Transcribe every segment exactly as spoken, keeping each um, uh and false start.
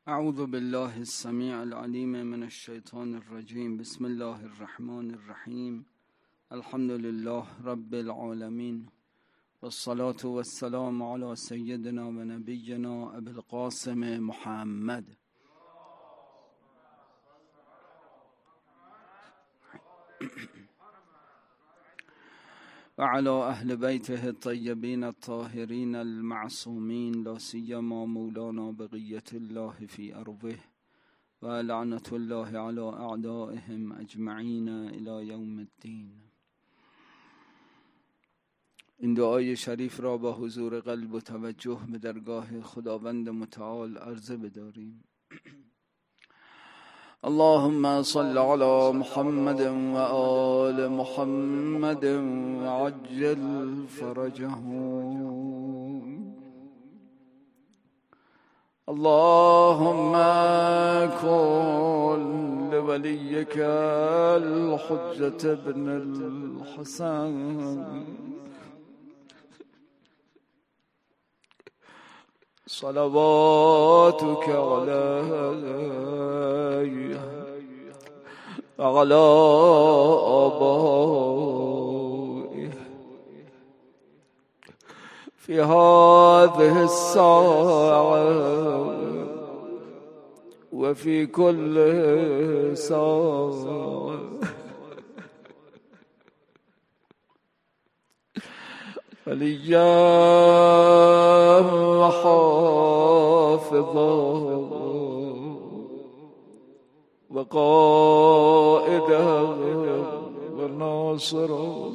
اعوذ بالله السمیع العلیم من الشیطان الرجیم. بسم الله الرحمن الرحیم. الحمد لله رب العالمین والصلاة والسلام على سیدنا و نبینا ابی القاسم محمد و على اهل بیته الطیبین الطاهرین المعصومین، لا سیما مولانا بقیة الله فی ارضه و لعنت الله علی اعدائهم اجمعین الی یوم الدین. این دعای شریف را با حضور قلب و توجه به درگاه خداوند متعال عرضه بداریم. اللهم صل على محمد و آل محمد وعجل فرجهم. اللهم كن لوليك الحجة بن الحسن صلواتك عليه وعلى آبائه في هذه الساعة وفي كل ساعة وليا وحافظا وقائدا وناصرا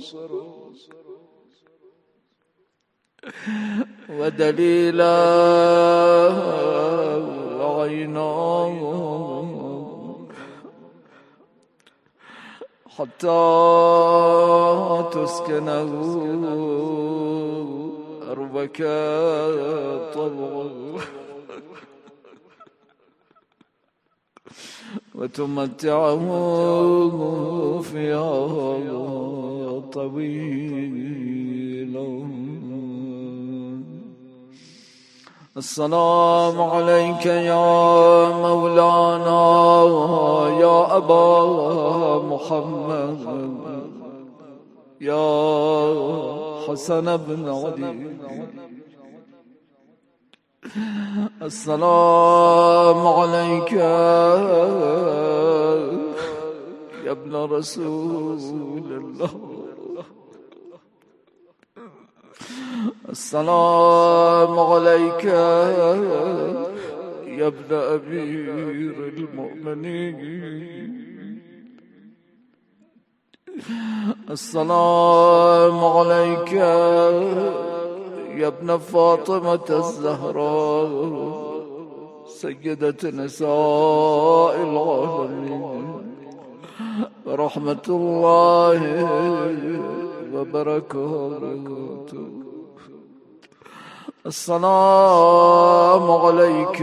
ودليلا وعينا حتى تسكنه أرضك طوعا وتمتعه فيها طويلا. السلام عليك يا مولانا يا أبا محمد يا حسن بن علي. السلام عليك يا ابن رسول الله. السلام عليك يا ابن أمير المؤمنين. السلام عليك يا ابن فاطمة الزهراء سيدة نساء العالمين ورحمة الله وبركاته. السلام عليك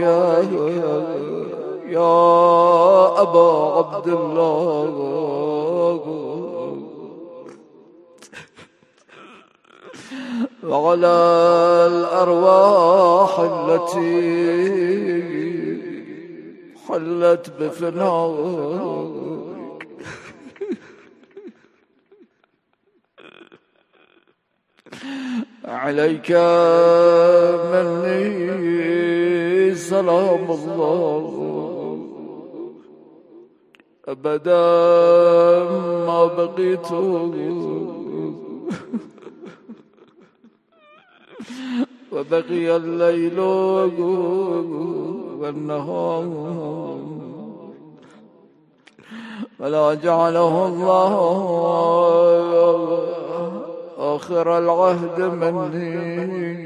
يا أبا عبد الله وعلى الأرواح التي حلت بفنائك عليك مني سلام الله أبدا ما بقيت وبقي الليل والنهار ولا جعله الله آخر العهد مني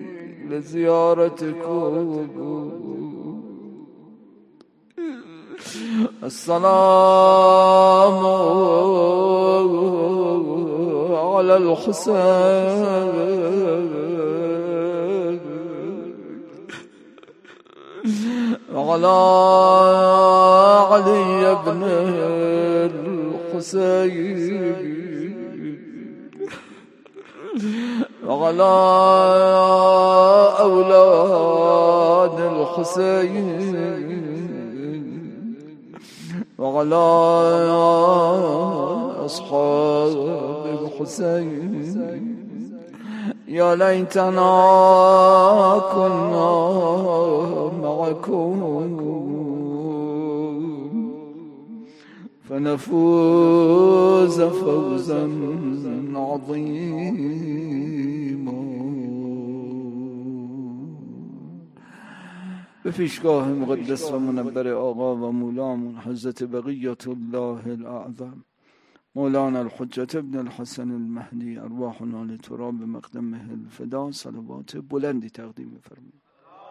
لزيارتكم. السلام على الحسين وعلى علي بن الحسين وعلى أولاد الحسين وعلى أصحاب الحسين يا ليتنا كنا معكم فنفوز فوزا عظيما. به پیشگاه مقدس و منبر آقا و مولامون حضرت بقیت الله الاعظم مولانا الحجة ابن الحسن المهدی ارواحنا لتراب مقدمه الفدا صلوات بلندی تقدیم فرمایید.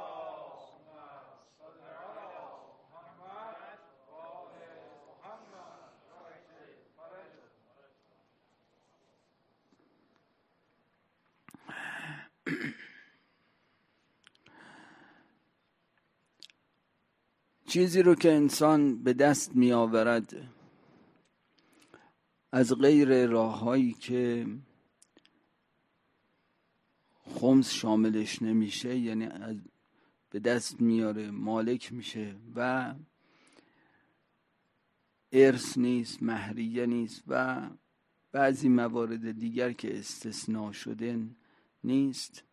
چیزی رو که انسان به دست می آورد از غیر راه‌هایی که خمس شاملش نمیشه، یعنی از به دست میاره، مالک میشه و ارث نیست، مهریه نیست و بعضی موارد دیگر که استثناء شده نیست.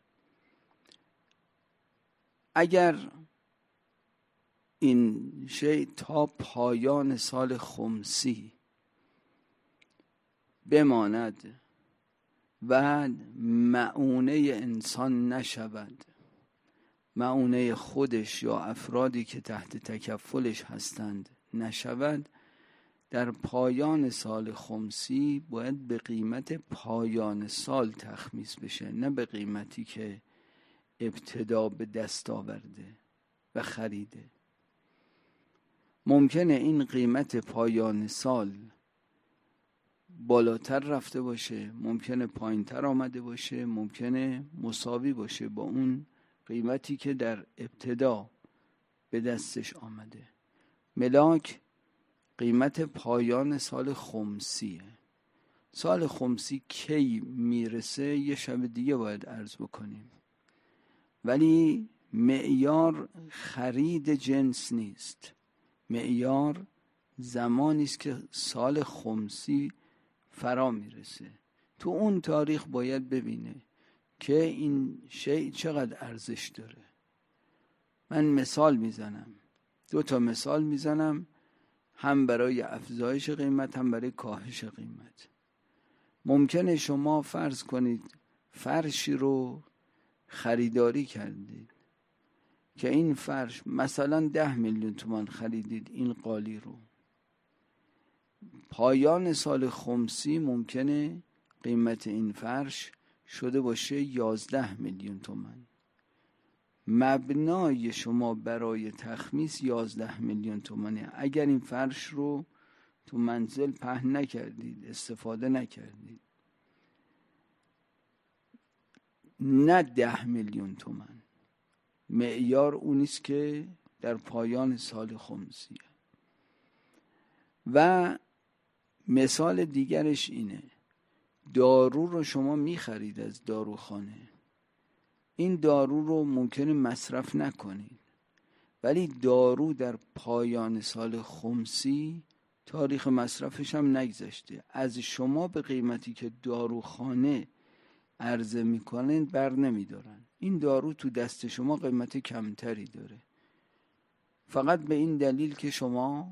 اگر این شی تا پایان سال خمسی بماند و مؤونه انسان نشود، مؤونه خودش یا افرادی که تحت تکفلش هستند نشود، در پایان سال خمسی باید به قیمت پایان سال تخمیس بشه، نه به قیمتی که ابتدا به دست آورده و خریده. ممکنه این قیمت پایان سال بالاتر رفته باشه، ممکنه پایینتر آمده باشه، ممکنه مساوی باشه با اون قیمتی که در ابتدا به دستش آمده. ملاک قیمت پایان سال خمسیه. سال خمسی کی میرسه یه شب دیگه باید عرض بکنیم، ولی معیار خرید جنس نیست، معیار زمانی است که سال خمسی فرا میرسه. تو اون تاریخ باید ببینه که این شی چقدر ارزش داره. من مثال میزنم، دو تا مثال میزنم، هم برای افزایش قیمت هم برای کاهش قیمت. ممکنه شما فرض کنید فرشی رو خریداری کردید که این فرش مثلا ده میلیون تومان خریدید، این قالی رو پایان سال خمسی ممکنه قیمت این فرش شده باشه یازده میلیون تومان. مبنای شما برای تخمیس یازده میلیون تومانه. اگر این فرش رو تو منزل پهن نکردید، استفاده نکردید، نه ده میلیون تومان. معیار اونیست که در پایان سال خمسیه. و مثال دیگرش اینه، دارو رو شما میخرید از داروخانه، این دارو رو ممکنه مصرف نکنید، ولی دارو در پایان سال خمسی تاریخ مصرفش هم نگذشته، از شما به قیمتی که داروخانه عرضه میکنن بر نمیدارن. این دارو تو دست شما قیمت کمتری داره، فقط به این دلیل که شما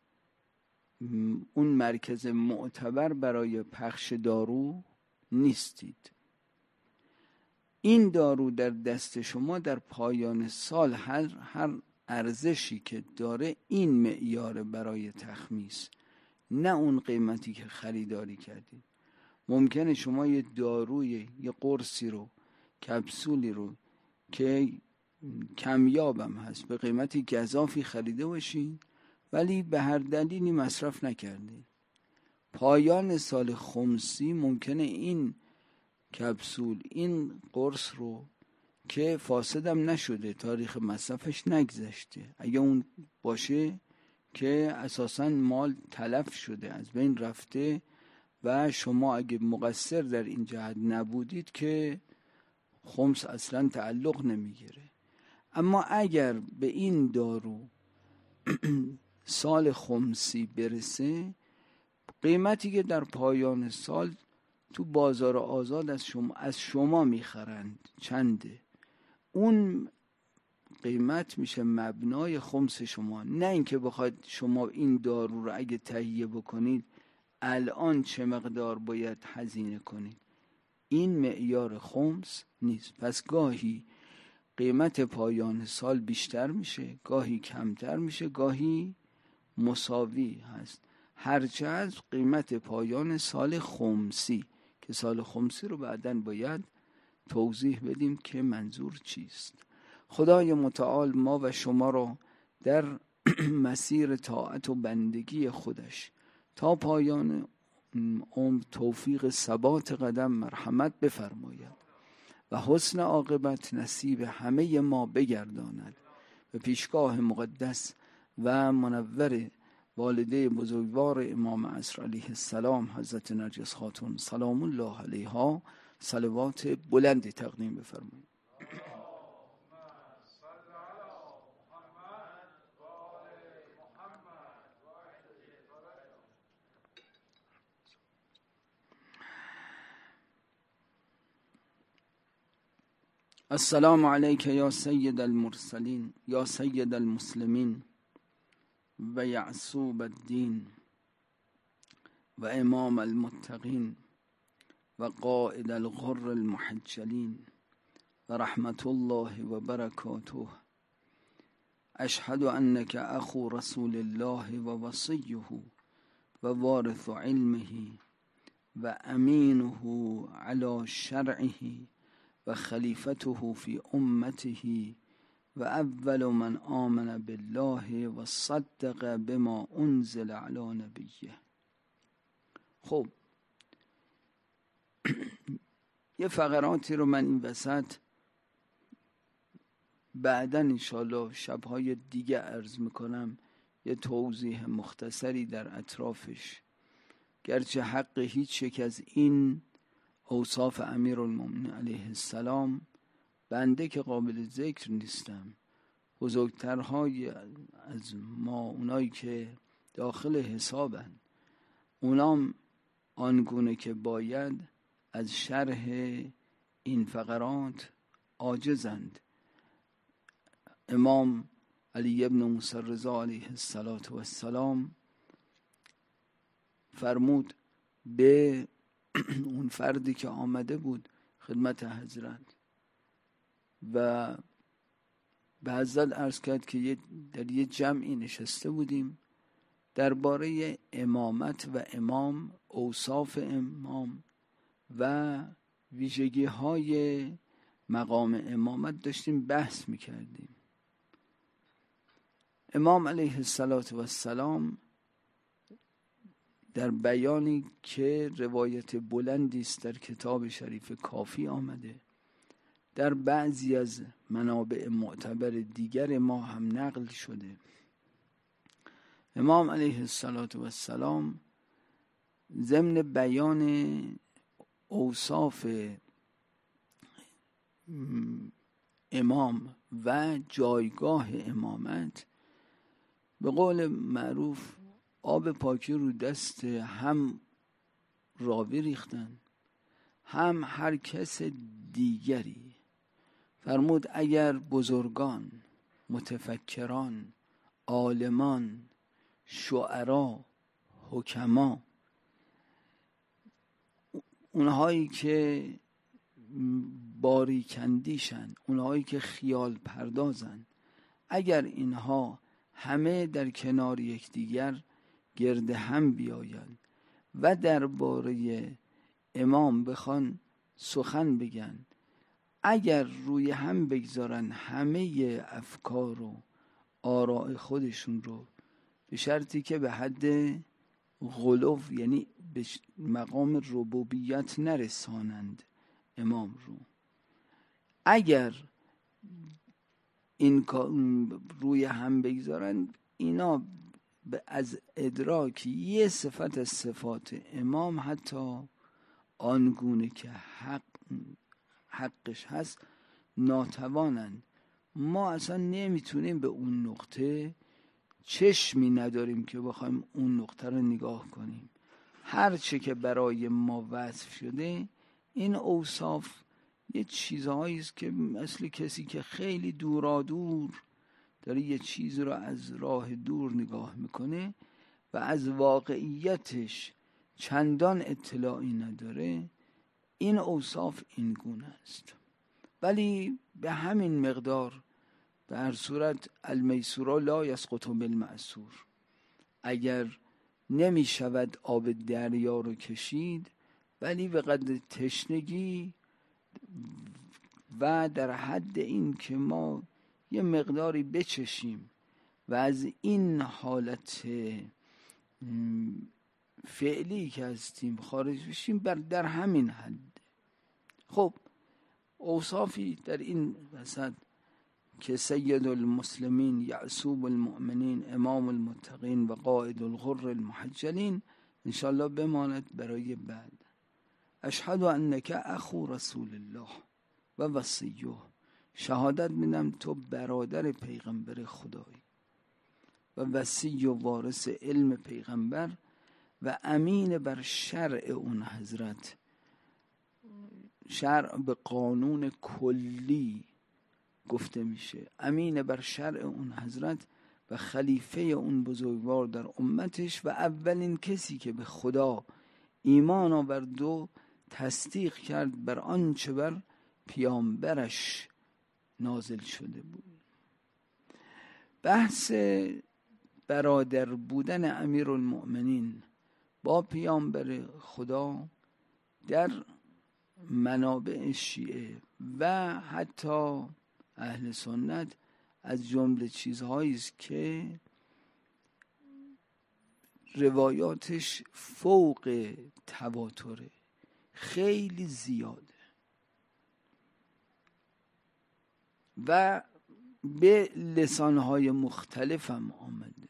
اون مرکز معتبر برای پخش دارو نیستید. این دارو در دست شما در پایان سال هر هر ارزشی که داره این معیار برای تخمیس، نه اون قیمتی که خریداری کردید. ممکنه شما یه داروی، یه قرصی رو، کپسولی رو که کمیابم هست به قیمتی گزافی خریده باشید، ولی به هر دلیلی مصرف نکردید. پایان سال خمسی ممکنه این کپسول، این قرص رو که فاسدم نشده، تاریخ مصرفش نگذشته، اگه اون باشه که اساساً مال تلف شده، از بین رفته و شما اگه مقصر در این جهت نبودید که خمس اصلا تعلق نمیگیره. اما اگر به این دارو سال خمسی برسه، قیمتی که در پایان سال تو بازار آزاد از شما از شما میخرند چنده، اون قیمت میشه مبنای خمس شما. نه اینکه بخواید شما این دارو رو اگه تهیه بکنید الان چه مقدار باید هزینه کنید، این معیار خمس نیست. پس گاهی قیمت پایان سال بیشتر میشه، گاهی کمتر میشه، گاهی مساوی هست، هرچه از قیمت پایان سال خمسی، که سال خمسی رو بعداً باید توضیح بدیم که منظور چیست. خدای متعال ما و شما رو در مسیر طاعت و بندگی خودش تا پایان عمر توفیق ثبات قدم مرحمت بفرماید و حسن عاقبت نصیب همه ما بگرداند. به پیشگاه مقدس و منور والده بزرگوار امام عصر علیه السلام حضرت نرگس خاتون سلام الله علیها صلوات بلندی تقدیم بفرمایید. السلام علیک یا سید المرسلین یا سید المسلمین و یعصوب الدین و امام المتقین و قائد الغر المحجلین و رحمت الله و برکاته. اشهد انک اخو رسول الله و وصیه و وارث علمه و امینه علی شرعه و خلیفته فی امته و اول من آمن بالله و صدق بما انزل علی نبیه. خب یه فقراتی رو من این وسط بعداً انشاءالله شبهای دیگه عرض میکنم، یه توضیح مختصری در اطرافش، گرچه حق هیچ یک از این اوصاف امیرالمومنین علیه السلام بنده که قابل ذکر نیستم. بزرگترهای از ما، اونایی که داخل حسابن، اونام آنگونه که باید از شرح این فقرات عاجزند. امام علی ابن موسی رضا علیه السلام فرمود به اون فردی که آمده بود خدمت حضرت و به حضرت عرض کرد که در یه جمعی نشسته بودیم درباره امامت و امام، اوصاف امام و ویژگی های مقام امامت داشتیم بحث میکردیم. امام علیه السلام در بیانی که روایت بلندی است در کتاب شریف کافی آمده، در بعضی از منابع معتبر دیگر ما هم نقل شده، امام علیه السلام ضمن بیان اوصاف امام و جایگاه امامت به قول معروف آب پاکی رو دست هم راوی ریختن هم هر کس دیگری. فرمود اگر بزرگان، متفکران، عالمان، شعرا، حکما، اونهایی که باریکندیشن، اونهایی که خیال پردازن، اگر اینها همه در کنار یکدیگر گرد هم بیایند و درباره امام بخوان سخن بگن، اگر روی هم بگذارن همه افکار و آراء خودشون رو، به شرطی که به حد غلو یعنی به مقام ربوبیت نرسانند امام رو، اگر این روی هم بگذارن، اینا از ادراک یه صفت از صفات امام، حتی آنگونه که حق حقش هست، ناتوانند. ما اصلا نمیتونیم به اون نقطه چشمی نداریم که بخوایم اون نقطه رو نگاه کنیم. هر چه که برای ما وصف شده این اوصاف یه چیزهایی است که مثل کسی که خیلی دورا دور داره یه چیز رو از راه دور نگاه میکنه و از واقعیتش چندان اطلاعی نداره. این اوصاف این گونه است. ولی به همین مقدار به هر صورت المیسور لا یسقط بالمعصور، اگر نمی شود آب دریا رو کشید ولی به قدر تشنگی و در حد این که ما یه مقداری بچشیم و از این حالت فعلی که هستیم خارج بشیم، بر در همین حد. خب اوصافی در این وسط که سید المسلمین، یعصوب المؤمنین، امام المتقین و قائد الغر المحجلین انشاءالله بماند برای بعد. اشهد انک اخو رسول الله و وصیه، شهادت میدم تو برادر پیغمبر خدایی و وصی و وارث علم پیغمبر و امین بر شرع اون حضرت. شرع به قانون کلی گفته میشه. امین بر شرع اون حضرت و خلیفه اون بزرگوار در امتش و اولین کسی که به خدا ایمان آورد و تصدیق کرد بر آنچه بر پیامبرش نازل شده بود. بحث برادر بودن امیرالمؤمنین با پیامبر خدا در منابع شیعه و حتی اهل سنت از جمله چیزهایی است که روایاتش فوق تواتره، خیلی زیاده و به لسانهای مختلف هم آمده.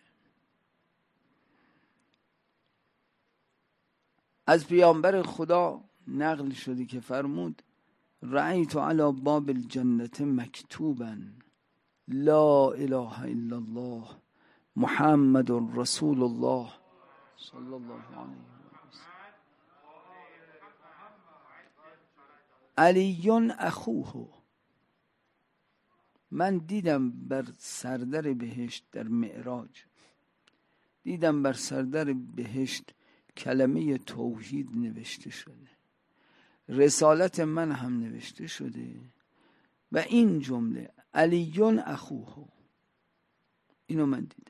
از پیامبر خدا نقل شده که فرمود رأیت علی باب الجنة مکتوبا لا اله الا الله محمد رسول الله صلی الله علیه و سلم علی اخوه. من دیدم بر سردر بهشت در معراج، دیدم بر سردر بهشت کلمه توحید نوشته شده، رسالت من هم نوشته شده و این جمله علی اخوه، اینو من دیدم.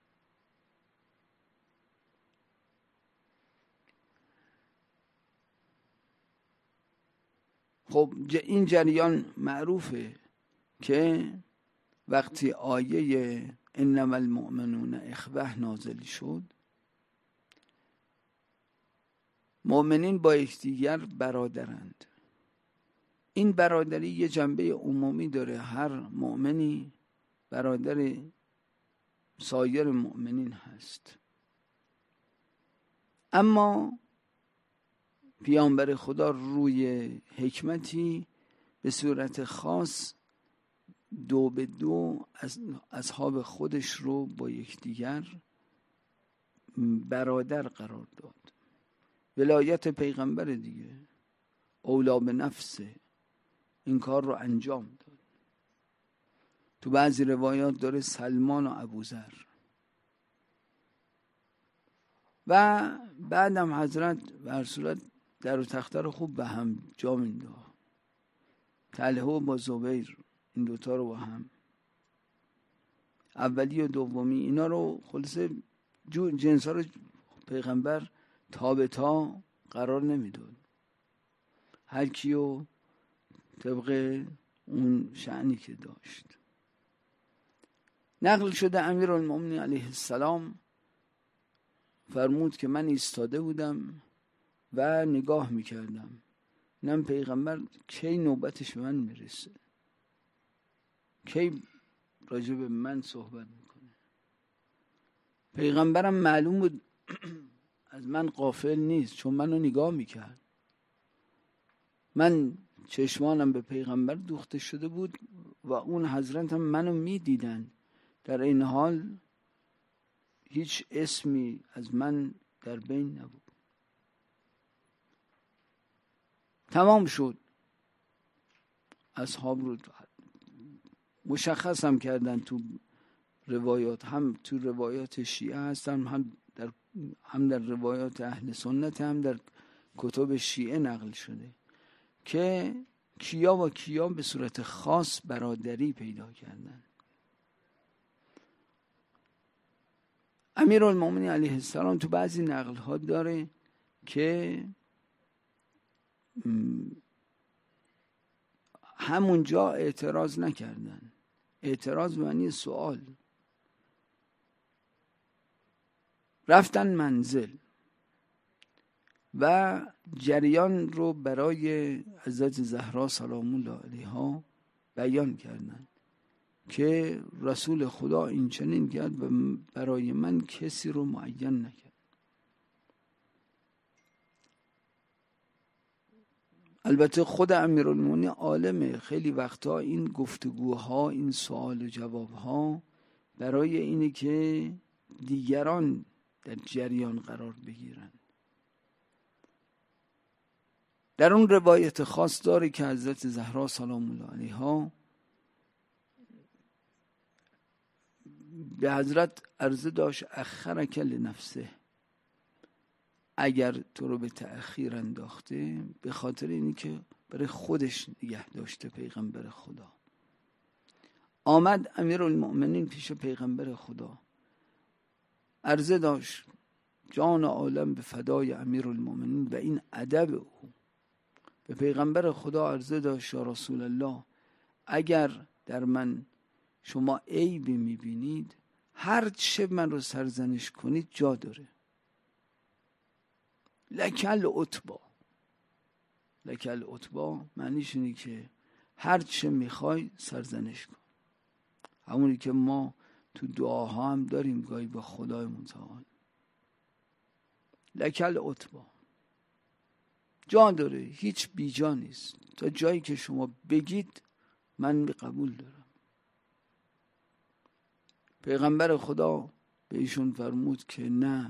خب این جریان معروفه که وقتی آیه انما المؤمنون اخوه نازل شد، مؤمنین با یکدیگر برادرند. این برادری یه جنبه عمومی داره، هر مؤمنی برادر سایر مؤمنین هست. اما پیامبر خدا روی حکمتی به صورت خاص دو به دو از اصحاب خودش رو با یکدیگر برادر قرار داد. ولایت پیغمبر دیگه، اولا به نفسه، این کار رو انجام داد. تو بعضی روایات داره سلمان و ابوذر. و بعدم حضرت به هر صورت در و تخته رو خوب به هم جا مینداخت. طلحه با زبیر، این دوتا رو با هم، اولی و دومی، اینا رو خلاصه جنس ها رو پیغمبر تا به تا قرار نمیداد، هر کیو طبق اون شأنی که داشت. نقل شده امیرالمؤمنین علیه السلام فرمود که من ایستاده بودم و نگاه میکردم نم پیغمبر کی نوبتش به من میرسه، کی راجع به من صحبت میکنه. پیغمبرم معلوم بود از من غافل نیست، چون منو نگاه میکرد. من چشمانم به پیغمبر دوخته شده بود و اون حضرت هم منو میدیدن. در این حال هیچ اسمی از من در بین نبود. تمام شد. اصحاب رو مشخص هم کردن تو روایات، هم تو روایات شیعه هستن، هم در هم در روایات اهل سنت، هم در کتب شیعه نقل شده که کیا و کیا به صورت خاص برادری پیدا کردن. امیرالمومنین علیه السلام تو بعضی نقل ها داره که همونجا اعتراض نکردن. اعتراض معنی سوال. رفتن منزل و جریان رو برای حضرت زهرا سلام الله علیها بیان کردن که رسول خدا این چنین کرد و برای من کسی رو معین نکرد. البته خود امیرالمومنین عالمه، خیلی وقتا این گفتگوها، این سوال و جوابها برای اینه که دیگران در جریان قرار بگیرن. در اون روایت خاص داره که حضرت زهرا سلام الله علیها به حضرت عرضه داشت اخرک لنفسه، اگر تو رو به تأخیر انداخته به خاطر اینی که برای خودش نگه داشته پیغمبر خدا. آمد امیرالمؤمنین پیش پیغمبر خدا، عرضه داشت جان عالم به فدای امیرالمؤمنین و این ادب او. به پیغمبر خدا عرضه داشت یا رسول الله، اگر در من شما عیبی میبینید هر چه من رو سرزنش کنید جا داره. لکل عتبا، لکل عتبا معنیش اینه که هر چه میخوای سرزنش کن. همونی که ما تو دعاها هم داریم گاهی با خدای متعال. لکل عتبا جا داره، هیچ بیجا نیست. تا جایی که شما بگید من قبول دارم. پیغمبر خدا به ایشون فرمود که نه،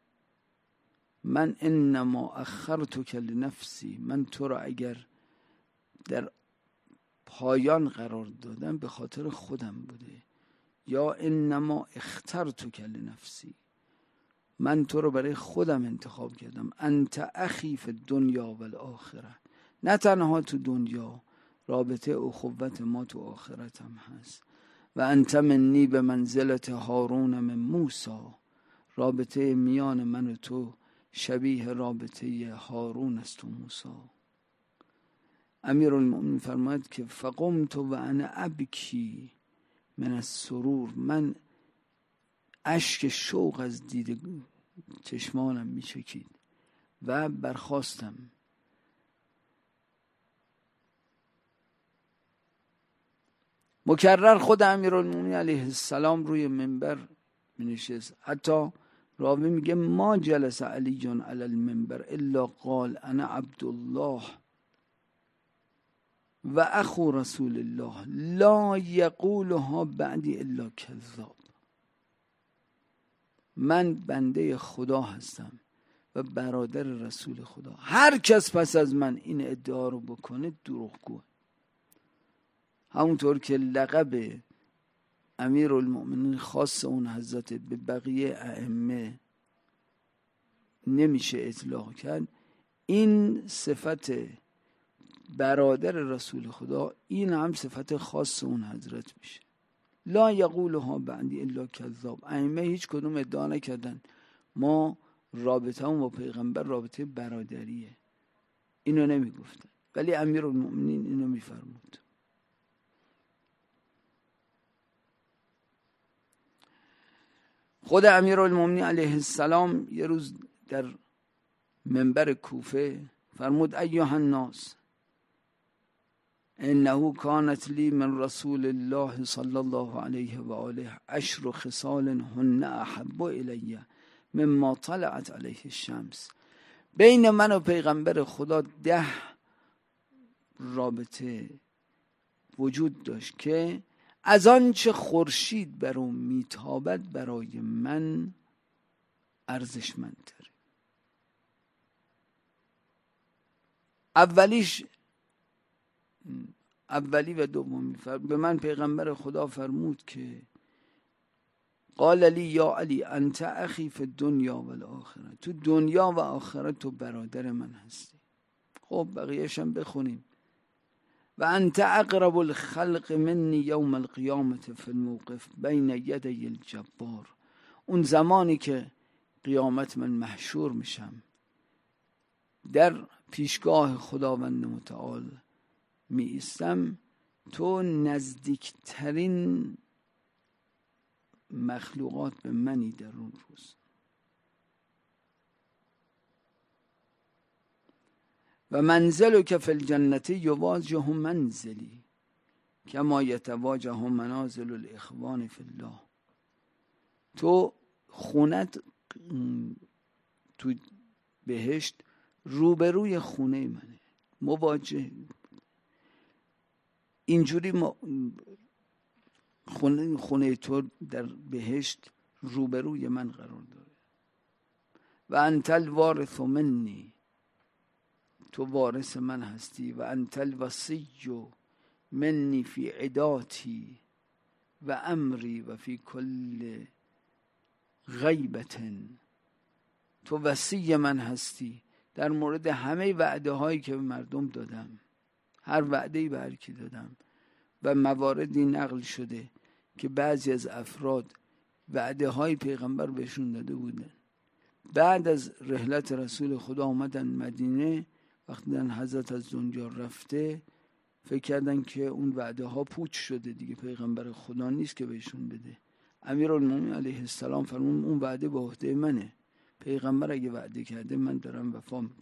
من انما اخرتک لنفسی، من تو را اگر در پایان قرار دادم به خاطر خودم بوده. یا انما اخترتک لنفسی، من تو رو برای خودم انتخاب کردم. انت اخی فی الدنیا و الاخره، نه تنها تو دنیا، رابطه اخوت ما تو آخرت هم هست. و انت منی به منزلت هارون من موسی، رابطه میان من و تو شبیه رابطه هارون است و موسی. امیرالمؤمنین فرماید که فقمت و انا ابکی من السرور، من اشک شوق از دید چشمانم میچکید و برخاستم. مکرر خود امیرالمومنین علیه السلام روی منبر مینشست. حتی راوی میگه ما جلس علی جان علی المنبر الا قال انا عبدالله و اخو رسول الله لا یقولها بعدی الا کذاب. من بنده خدا هستم و برادر رسول خدا، هر کس پس از من این ادعا رو بکنه دروغگوه. همونطور که لقب امیرالمؤمنین خاص اون حضرت به بقیه ائمه نمیشه اطلاق کرد، این صفت برادر رسول خدا این هم صفت خاص اون حضرت میشه. لا یقولها بعدی الا کذاب. ائمه هیچ کدوم ادعا نکردن ما رابطه هم با پیغمبر رابطه برادریه، اینو نمیگفتن، ولی امیرالمؤمنین اینو میفرمود. خود امیرالمؤمنین علیه السلام یه روز در منبر کوفه فرمود ایها الناس انه کانت لی من رسول الله صلی الله علیه و آله عشر خصال هن احب الی مما طلعت علیه الشمس. بین من و پیغمبر خدا ده رابطه وجود داشت که از آنچه خورشید بر او میتابد برای من ارزشمندتره. اولیش اولی و دومی به من پیغمبر خدا فرمود که قال لی یا علی انت اخی فی الدنیا و الاخره، تو دنیا و آخرت تو برادر من هستی. خب بقیه‌ش هم بخونیم. و انت اقرب الخلق منی یوم القیامة فی الموقف بین یدی الجبار، اون زمانی که قیامت من محشور میشم در پیشگاه خداوند متعال می ایستم، تو نزدیکترین مخلوقات به منی در اون روز. و منزلک فی الجنة یواجه منزلی کما یتواجه منازل الاخوان فی الله، تو خونت تو بهشت روبروی خونه منه، مواجه اینجوری ما خونه, خونه تو در بهشت روبروی من قرار داره. و انت الوارث منی، تو وارث من هستی. و انت الوصی منی فی عداتی و امری و فی کل غیبت، تو وصی من هستی در مورد همه وعده هایی که به مردم دادم، هر وعده‌ای به هر کی دادم. و مواردی نقل شده که بعضی از افراد وعده های پیغمبر بهشون داده بودن، بعد از رحلت رسول خدا آمدن مدینه، وقتی دیدن حضرت از دنیا رفته فکر کردن که اون وعده ها پوچ شده دیگه، پیغمبر خدا نیست که بهشون بده. امیرالمومنین علیه السلام فرمود اون وعده به عهده منه، پیغمبر اگه وعده کرده من دارم وفا میکنم.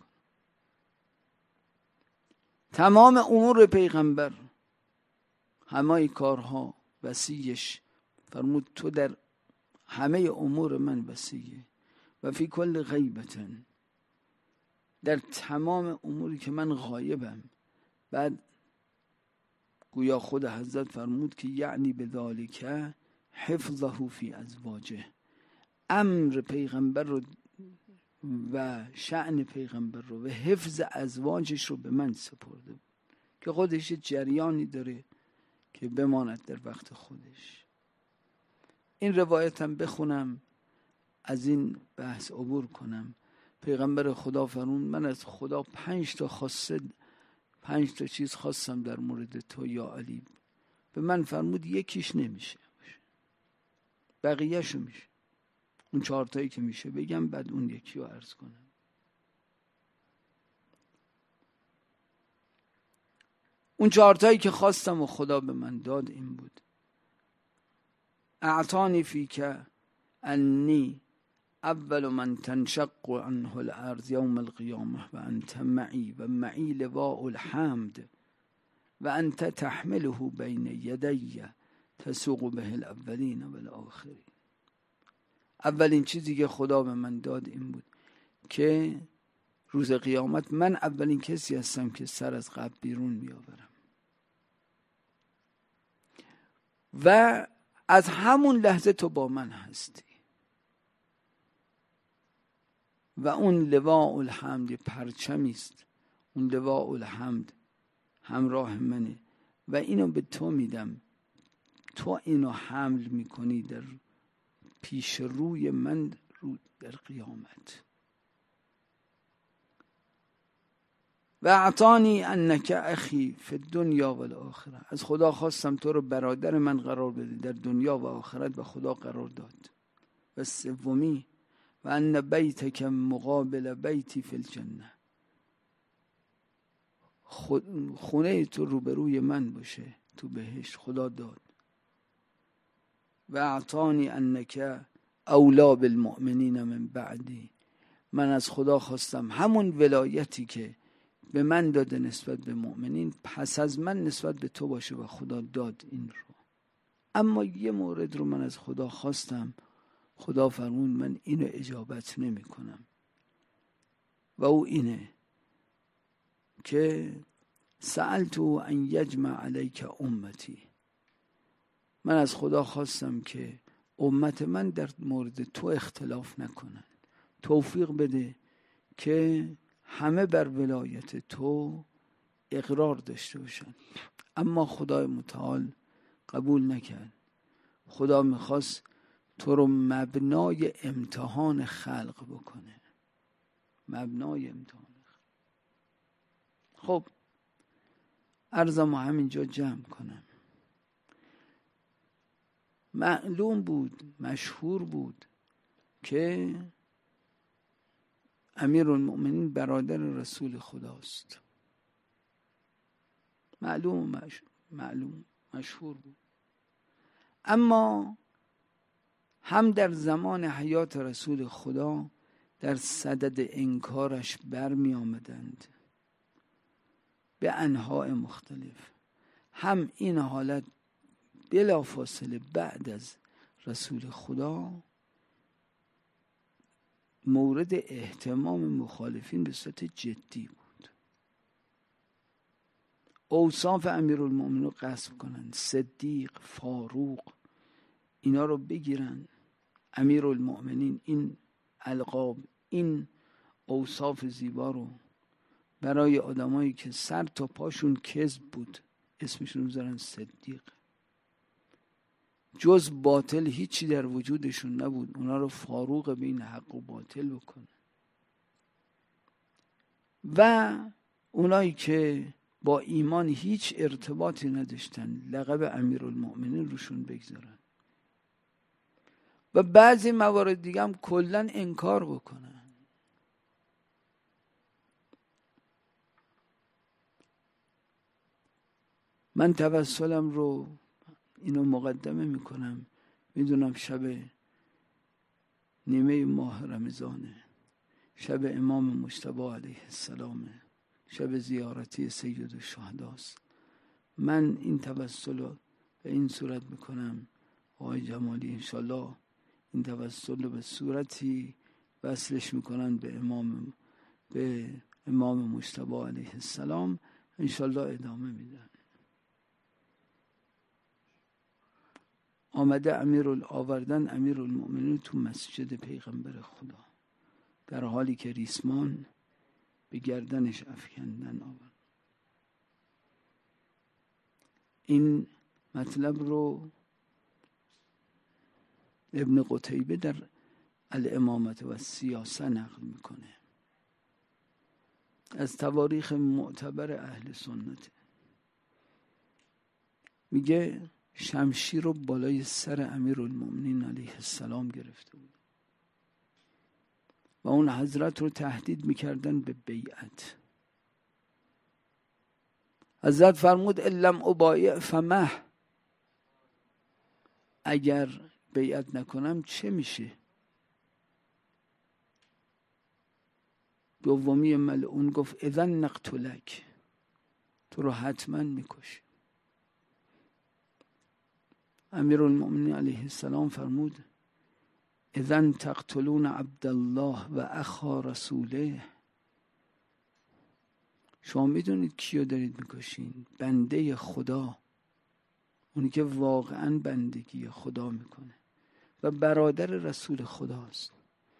تمام امور پیغمبر، همه کارها وصیش، فرمود تو در همه امور من وصیه. و فی کل غیبتن، در تمام اموری که من غایبم. بعد گویا خود حضرت فرمود که یعنی بذالک حفظه فی ازواجه، امر پیغمبر رو و شأن پیغمبر رو و حفظ ازواجش رو به من سپرده بود که خودش جریانی داره که بماند در وقت خودش. این روایت هم بخونم، از این بحث عبور کنم. پیغمبر خدا فرمود من از خدا پنج تا خواسته پنج تا چیز خواستم در مورد تو یا علی. به من فرمود یکیش نمیشه، بقیه‌شو میشه. اون چهار تایی که میشه بگم، بعد اون یکی رو عرض کنم. اون چهار تایی که خواستم و خدا به من داد این بود: اعطانی فیک انی اول من تنشق عنه الارض یوم القیامه و انت معی و معی لواء الحمد و انت تحمله بین یدی تسوق به الاولین و الاخرین. اولین چیزی که خدا به من داد این بود که روز قیامت من اولین کسی هستم که سر از قبر بیرون میآورم و از همون لحظه تو با من هستی. و اون لواء الحمد پرچمی است، اون لواء الحمد همراه منه و اینو به تو میدم، تو اینو حمل میکنی در پیش روی من رو در قیامت. و اعطانی انک اخی فی الدنیا و الاخره، از خدا خواستم تو رو برادر من قرار بده در دنیا و آخرت و خدا قرار داد. و سومی و ان بیتک مقابل بیتی فی الجنه، خونه تو روبروی من باشه تو بهشت، خدا داد. و اعطانی انک اولا بالمؤمنین من بعدی، من از خدا خواستم همون ولایتی که به من داده نسبت به مؤمنین پس از من نسبت به تو باشه و خدا داد این رو. اما یه مورد رو من از خدا خواستم، خدا فرمود من اینو اجابت نمی کنم و او اینه که سألتو ان یجمع علیک امتی، من از خدا خواستم که امت من در مورد تو اختلاف نکنن، توفیق بده که همه بر ولایت تو اقرار داشته باشن. اما خدای متعال قبول نکرد. خدا میخواست تو رو مبنای امتحان خلق بکنه، مبنای امتحان خلق. خب عرضم همینجا جمع کنم. معلوم بود، مشهور بود که امیرالمؤمنین برادر رسول خداست. معلوم مش... معلوم مشهور بود. اما هم در زمان حیات رسول خدا در صدد انکارش برمی آمدند به انواع مختلف، هم این حالت بلا فاصله بعد از رسول خدا مورد اهتمام مخالفین به صورت جدی بود. اوصاف امیرالمؤمنین رو غصب کنن، صدیق، فاروق، اینا رو بگیرن. امیرالمؤمنین این القاب، این اوصاف زیبا رو برای آدمایی که سر تا پاشون کذب بود اسمشون رو بذارن صدیق. جز باطل هیچی در وجودشون نبود، اونا رو فاروق بین حق و باطل بکنه. و اونایی که با ایمان هیچ ارتباطی نداشتن لقب امیرالمؤمنین روشون بگذارن و بعضی موارد دیگه هم کلن انکار بکنن. من توسلم رو اینو مقدمه میکنم. میدونم شب نیمه ماه رمضانه، شب امام مجتبی علیه السلامه، شب زیارتی سید الشهداست. من این توسل رو به این صورت میکنم آقای جمالی انشالله این توسل رو به صورتی وصلش میکنن به امام به امام مجتبی علیه السلام، انشالله ادامه میدن. آمده امیر آوردن امیرالمؤمنین تو مسجد پیغمبر خدا در حالی که ریسمان به گردنش افکندن آورد. این مطلب رو ابن قتیبه در الامامت و سیاسه نقل میکنه از تواریخ معتبر اهل سنت. میگه شمشیر رو بالای سر امیرالمؤمنین علیه السلام گرفته بود و اون حضرت رو تهدید میکردن به بیعت. حضرت فرمود الم ابایع فمه، اگر بیعت نکنم چه میشه؟ دومی ملعون گفت اذن نقتلک، تو رو حتما میکشی. امیرالمؤمنین علیه السلام فرمود اذن تقتلون عبدالله و اخا رسوله، شما میدونید کیو دارید میکشین؟ بنده خدا، اونی که واقعا بندگی خدا میکنه و برادر رسول خداست.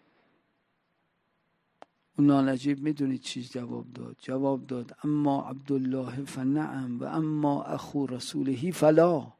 اون نالجیب میدونید چیز جواب داد؟ جواب داد اما عبدالله فنعم و اما اخو رسوله فلا.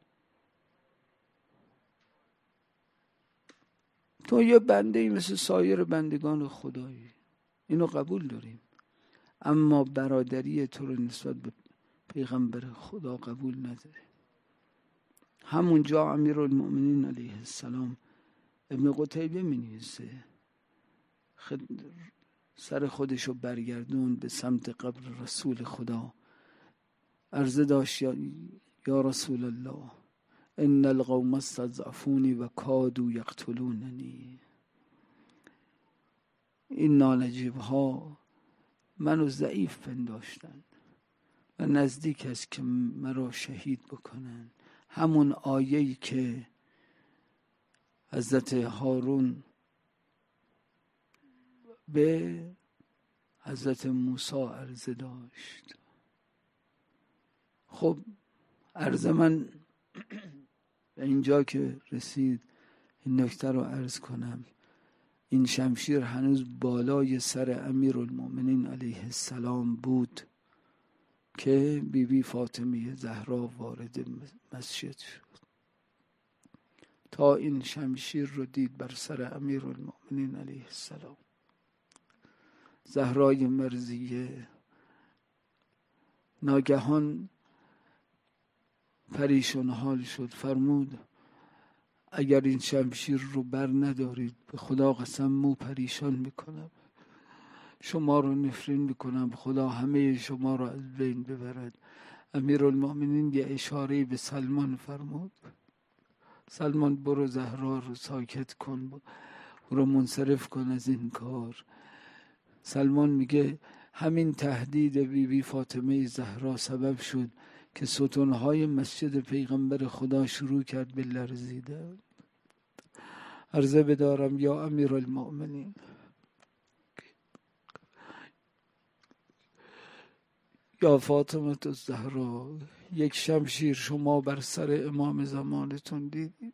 تو یه بنده ای مثل سایر بندگان خدایی، اینو قبول داریم، اما برادری تو رو نسبت به پیغمبر خدا قبول نداره. همونجا امیرالمؤمنین علیه السلام ابن قتیبه می نویسه خد... سر خودشو برگردون به سمت قبر رسول خدا، عرضه داشت یا, یا رسول الله ان القوم استضعفونی و کادوا یقتلوننی. این نانجیب ها منو ضعیف پنداشتن و نزدیک است که مرا شهید بکنن. همون آیه‌ای که حضرت هارون به حضرت موسی عرضه داشت. خب عرضه من به اینجا که رسید این نکته رو عرض کنم. این شمشیر هنوز بالای سر امیرالمؤمنین علیه السلام بود که بی بی فاطمه زهرا وارد مسجد شد. تا این شمشیر رو دید بر سر امیرالمؤمنین علیه السلام. زهرای مرضیه ناگهان پریشان حال شد، فرمود اگر این شمشیر رو بر ندارید به خدا قسم مو پریشان میکنم، شما رو نفرین میکنم، خدا همه شما رو از بین ببرد. امیرالمؤمنین یه اشاره به سلمان فرمود، سلمان برو زهرا رو ساکت کن، برو منصرف کن از این کار. سلمان میگه همین تهدید بی بی فاطمه زهرا سبب شد که ستونهای مسجد پیغمبر خدا شروع کرد به لرزیدن. عرضه بدارم یا امیرالمؤمنین، یا فاطمه الزهرا، یک شمشیر شما بر سر امام زمانتون دیدید،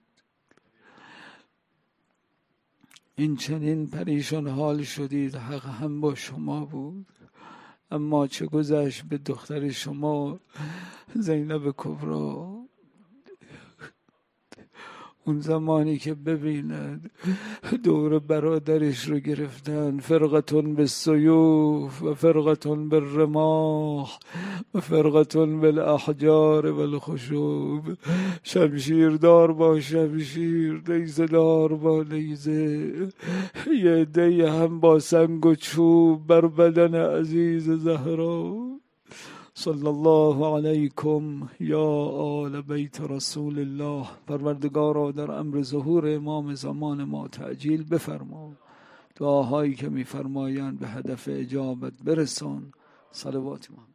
این چنین پریشان حال شدید، حق هم با شما بود، اما چه گذشت به دختر شما زینب کبرا. اون زمانی که ببیند دور برادرش رو گرفتن، فرقتون به سیوف و فرقتون به رماح و فرقتون به الاحجار و الخشوب، شمشیر دار با شمشیر، نیزه دار با نیزه، یه عده هم با سنگ و چوب بر بدن عزیز زهرا. صلی الله علیکم یا آل بیت رسول الله. پروردگارا در امر ظهور امام زمان ما تعجیل بفرما، دعاهایی که میفرمایند به هدف اجابت برسان. صلوات محمد.